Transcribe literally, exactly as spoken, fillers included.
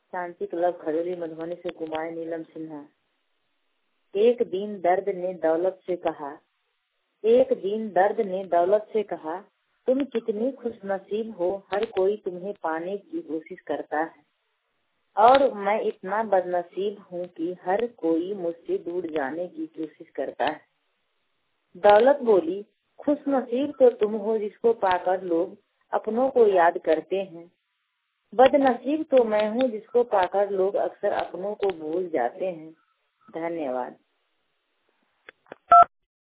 शांति club खजूरी मधुबनी से कुमारी नीलम सिन्हा। एक दिन दर्द ने दौलत से कहा एक दिन दर्द ने दौलत से कहा, तुम कितनी खुशनसीब हो, हर कोई तुम्हें पाने की कोशिश करता है और मैं इतना बदनसीब हूँ कि हर कोई मुझसे दूर जाने की कोशिश करता है। दौलत बोली, खुशनसीब तो तुम हो जिसको पाकर लोग अपनों को याद करते हैं, बदनसीब तो मैं हूँ जिसको पाकर लोग अक्सर अपनों को भूल जाते हैं। धन्यवाद।